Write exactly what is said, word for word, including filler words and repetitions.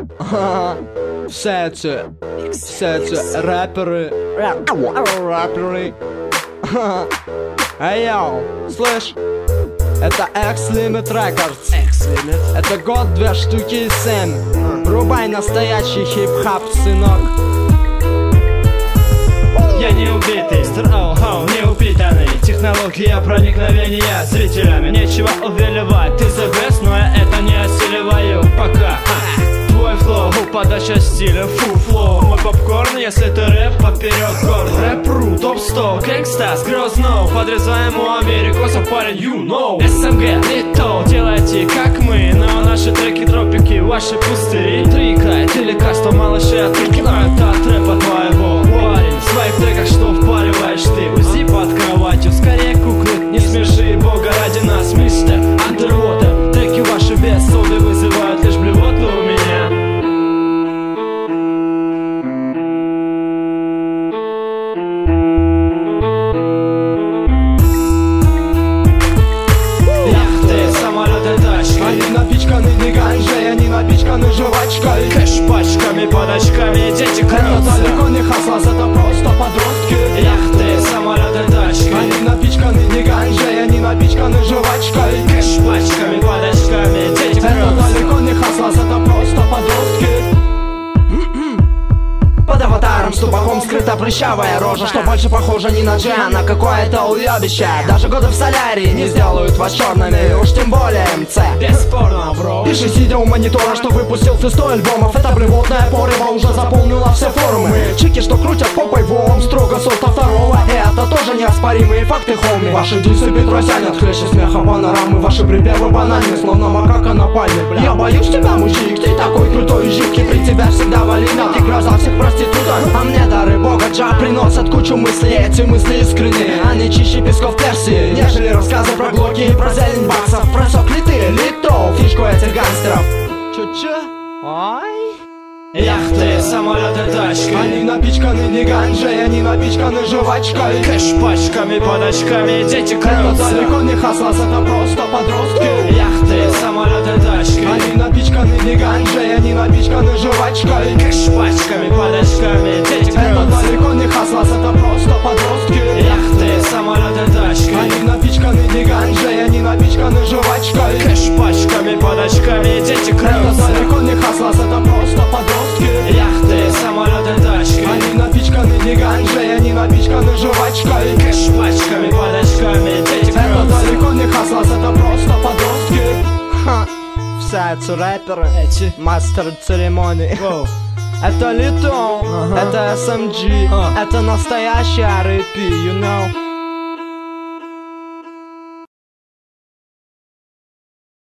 Все эти, все эти рэперы, рэперы. Эй, йоу, слышь? Это X-Limit Records. X-Limit. Это год, две штуки и семь. Рубай настоящий хип-хап, сынок. Я не убитый, строу-хау, не упитанный. Технология проникновения зрителями. Нечего увиливать, ты the best, но я это не осиливаю пока. Твой флоу, подача стиля, фу флоу. Мой попкорн, если ты рэп, поперед горн. Рэп-ру, топ сто, гэнгста, скрёз ноу. Подрезаем у америкосов, парень, you know. СМГ, лито, делайте как мы. Но наши треки, тропики, ваши пустыри. Три края, ты лекарство, малыши отвлекают от рэпа твоего. Парень, в своих треках что впариваешь ты? УЗИ под кроватью, скорее куклы. Не смеши, бога ради нас, мистер Underwater. Треки ваши без соды вызывают лишь блевоту у меня. Они напичканы не ганжей, они напичканы жвачкой. Кэш пачками, под очками, дети Это крутся. далеко не хаслас, это просто подростки. Яхты, самолеты, тачки. Они напичканы не ганжей, они напичканы жвачкой. Кэш пачками, под очками, дети Это крутся. далеко не хаслас, это просто подростки. Под аватаром с тупаком скрыта прыщавая рожа, что больше похоже не на джи, а на какое-то уебище. Даже годы в солярии не сделают вас черными, уж тем более МЦ. Бесспорно, бро. Пиши, сидя у монитора, что выпустил ты сто альбомов. Это блевотная порева уже заполнила все форумы. Чики, что крутят попой в ом, строго сорта второго. И это тоже неоспоримые факты, хоми. Ваши дисы петросянят, хлещи смеха панорамы. Ваши припевы банальны, словно макака на пальме. Я боюсь тебя, мужик, ты такой крутой и жидкий. При тебя всегда валина, ты гроза всех проституток. А мне дары бога Джа приносят кучу мыслей. Эти мысли искренние, они чище песков Персии, нежели рассказы про глоки и про зелень баксов. Просекли ты, лито, фишку этих гангстеров. Чё-чё? Ай? Яхты, самолеты, тачки. Они напичканы не ганжей, они напичканы жвачкой. Кэш пачками, под очками, дети Это крутся. далеко не хаслас, это просто подростки. Яхты, самолеты, тачки. Они напичканы не ганжей, они напичканы жвачкой. Кэш пачками, под очками, дети Это крутся. далеко не хаслас, это просто подростки. Яхты, самолеты, тачки. Они напичканы не ганжей, они напичканы жвачкой. Кэш пачками, под очками, дети Это крутся. далеко не хаслас, это просто подростки. Яхты, самолеты, тачки. Они напичканы не ганжей, они напичканы жвачкой. Кэш пачками, под очками, дети Это крутся. далеко не хаслас, это просто подростки. Ха, все эти рэперы, Эти. мастер церемонии. Воу. Это Лито, это эс эм джи, А. это настоящий ар и пи, you know.